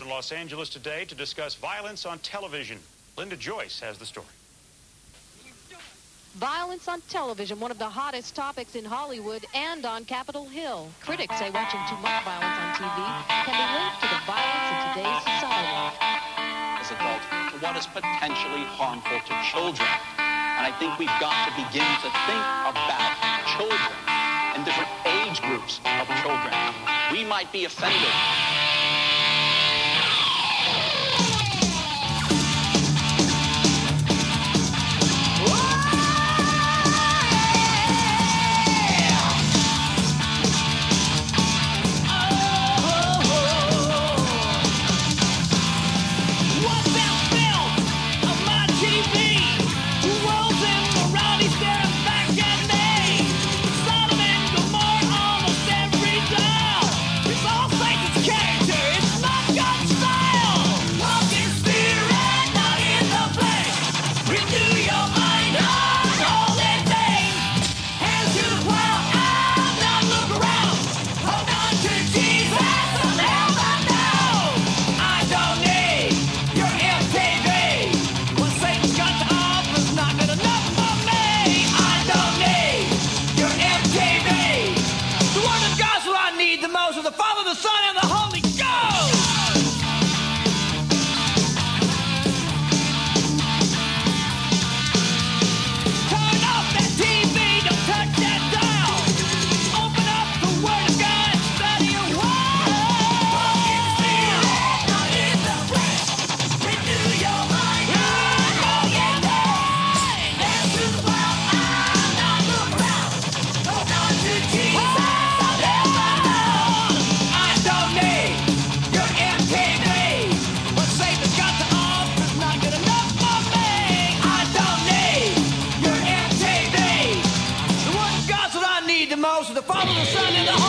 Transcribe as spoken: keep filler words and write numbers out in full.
to Los Angeles today to discuss violence on television. Linda Joyce has the story. Violence on television, one of the hottest topics in Hollywood and on Capitol Hill. Critics say watching too much violence on T V can be linked to the violence in today's society. As adults, to what is potentially harmful to children. And I think we've got to begin to think about children and different age groups of children. We might be offended. The Father, the Son, and the Holy Ghost! Turn off that T V, don't touch that dial. Open up the Word of God and study your word. Not in the flesh. Renew your mind. Oh, yeah, yeah. Dance to the world. I'm not look around. Hold on to Jesus. The most of the Father, the Son, and the Holy